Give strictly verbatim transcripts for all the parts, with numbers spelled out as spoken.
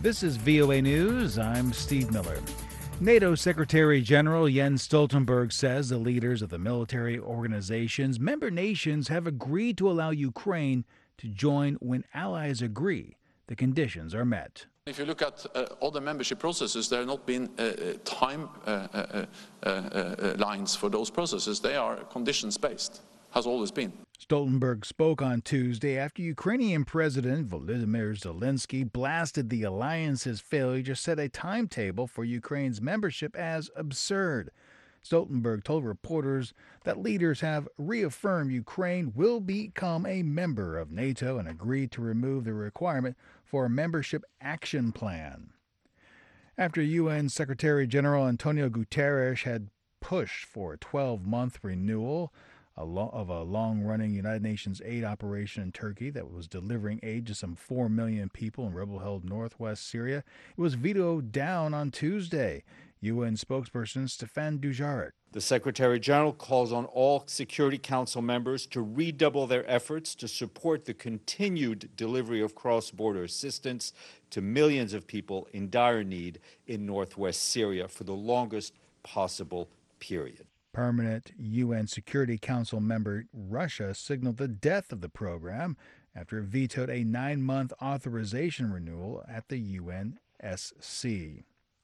This is V O A News. I'm Steve Miller. NATO Secretary General Jens Stoltenberg says the leaders of the military organization's member nations have agreed to allow Ukraine to join when allies agree the conditions are met. If you look at uh, other membership processes, there have not been uh, time uh, uh, uh, uh, lines for those processes. They are conditions-based, has always been. Stoltenberg spoke on Tuesday after Ukrainian President Volodymyr Zelensky blasted the alliance's failure to set a timetable for Ukraine's membership as absurd. Stoltenberg told reporters that leaders have reaffirmed Ukraine will become a member of NATO and agreed to remove the requirement for a membership action plan. After U N Secretary General Antonio Guterres had pushed for a twelve-month renewal of a long-running United Nations aid operation in Turkey that was delivering aid to some four million people in rebel-held northwest Syria, it was vetoed down on Tuesday. U N spokesperson Stefan Dujarric. The Secretary General calls on all Security Council members to redouble their efforts to support the continued delivery of cross-border assistance to millions of people in dire need in northwest Syria for the longest possible period. Permanent U N Security Council member Russia signaled the death of the program after it vetoed a nine-month authorization renewal at the U N S C.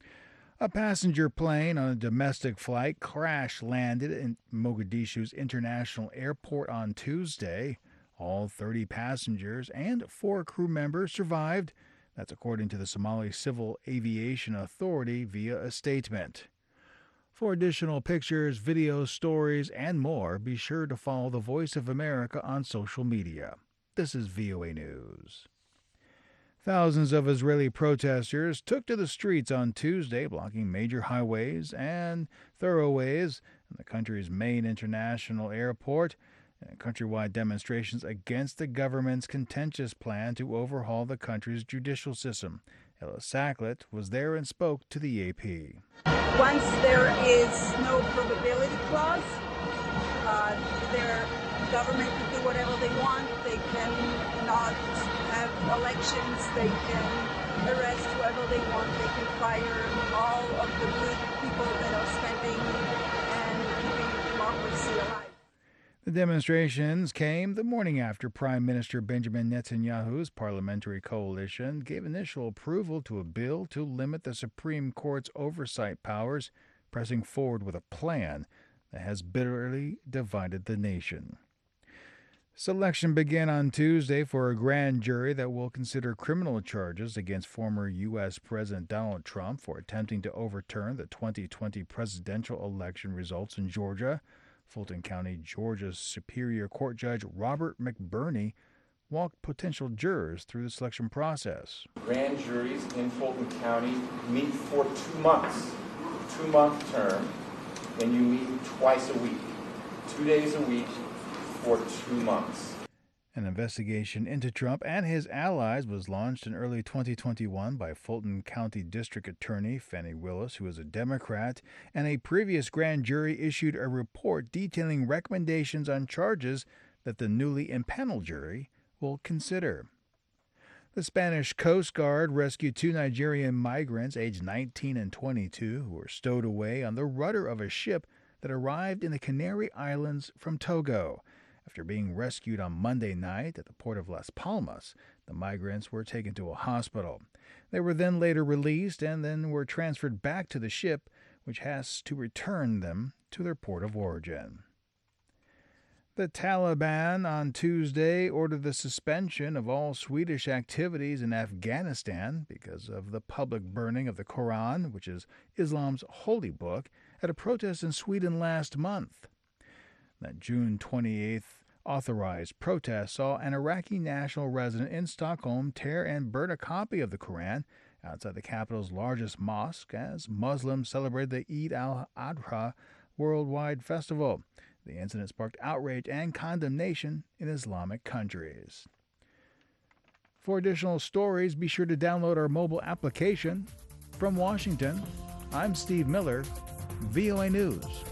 A passenger plane on a domestic flight crash-landed in Mogadishu's international airport on Tuesday. All thirty passengers and four crew members survived. That's according to the Somali Civil Aviation Authority via a statement. For additional pictures, videos, stories, and more, be sure to follow the Voice of America on social media. This is V O A News. Thousands of Israeli protesters took to the streets on Tuesday, blocking major highways and thoroughways in the country's main international airport, and countrywide demonstrations against the government's contentious plan to overhaul the country's judicial system. Ella Sacklet was there and spoke to the A P. Once there is no probability clause, uh, their government can do whatever they want. They cannot have elections. They can arrest whoever they want. They can fire all of the good people that are spending and keeping democracy alive. The demonstrations came the morning after Prime Minister Benjamin Netanyahu's parliamentary coalition gave initial approval to a bill to limit the Supreme Court's oversight powers, pressing forward with a plan that has bitterly divided the nation. Selection began on Tuesday for a grand jury that will consider criminal charges against former U S. President Donald Trump for attempting to overturn the twenty twenty presidential election results in Georgia. Fulton County, Georgia's Superior Court Judge Robert McBurney walked potential jurors through the selection process. Grand juries in Fulton County meet for two months, two-month term, and you meet twice a week, two days a week for two months. An investigation into Trump and his allies was launched in early twenty twenty-one by Fulton County District Attorney Fannie Willis, who is a Democrat, and a previous grand jury issued a report detailing recommendations on charges that the newly impaneled jury will consider. The Spanish Coast Guard rescued two Nigerian migrants aged nineteen and twenty-two who were stowed away on the rudder of a ship that arrived in the Canary Islands from Togo. After being rescued on Monday night at the port of Las Palmas, the migrants were taken to a hospital. They were then later released and then were transferred back to the ship, which has to return them to their port of origin. The Taliban on Tuesday ordered the suspension of all Swedish activities in Afghanistan because of the public burning of the Quran, which is Islam's holy book, at a protest in Sweden last month. That June twenty-eighth authorized protest saw an Iraqi national resident in Stockholm tear and burn a copy of the Quran outside the capital's largest mosque as Muslims celebrated the Eid al-Adha worldwide festival. The incident sparked outrage and condemnation in Islamic countries. For additional stories, be sure to download our mobile application. From Washington, I'm Steve Miller, V O A News.